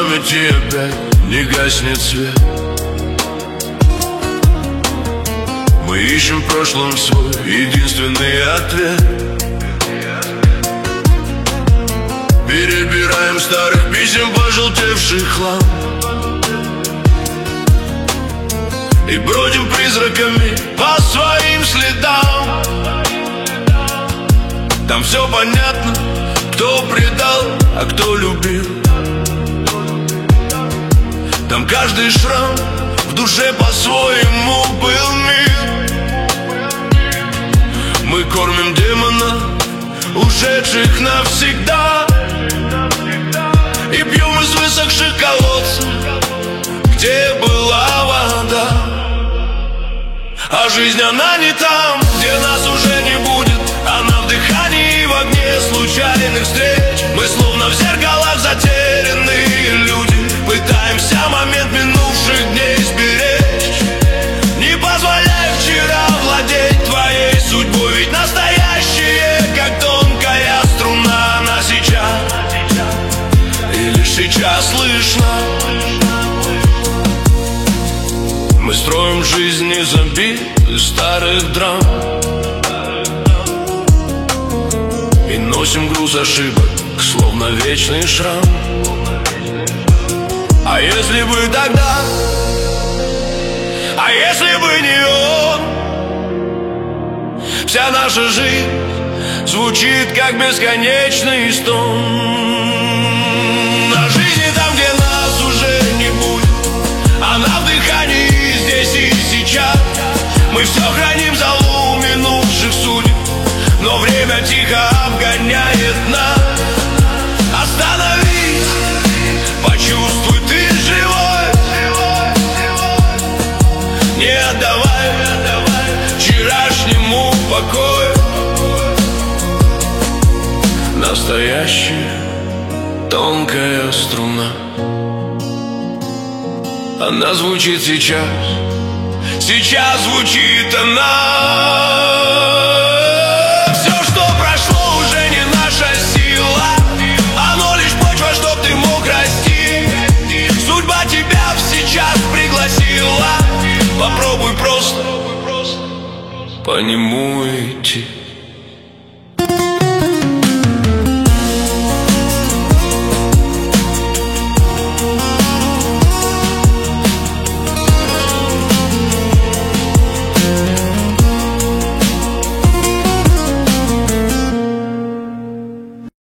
памяти опять не гаснет свет. Мы ищем в прошлом свой единственный ответ. Перебираем старых писем пожелтевший хлам и бродим призраками по своим следам. Там все понятно, кто предал, а кто любил. Там каждый шрам в душе по-своему был мир. Мы кормим демона, ушедших навсегда, и пьем из высохших колодцев, где была вода. А жизнь, она не там, где нас уже не будет. Она в дыхании и в огне случайных встреч. Мы словно в зеркалах затерянные люди, пытаемся момент минувших дней сберечь. Не позволяй вчера владеть твоей судьбой, ведь настоящее, как тонкая струна. Она сейчас, и лишь сейчас слышно. Мы строим жизнь из обид и старых драм, и носим груз ошибок, словно вечный шрам. А если бы тогда, а если бы не он, вся наша жизнь звучит как бесконечный стон. А жизнь не там, где нас уже не будет. Она в дыхании здесь и сейчас. Мы все храним залу минувших судеб, но время тихо обгоняет нас. Остановись, почувствуй, ты живой. Не отдавай вчерашнему покою. Настоящая тонкая струна, она звучит сейчас. Сейчас звучит она. Все, что прошло, уже не наша сила. Оно лишь почва, чтоб ты мог расти. Судьба тебя сейчас пригласила. Попробуй просто по нему идти.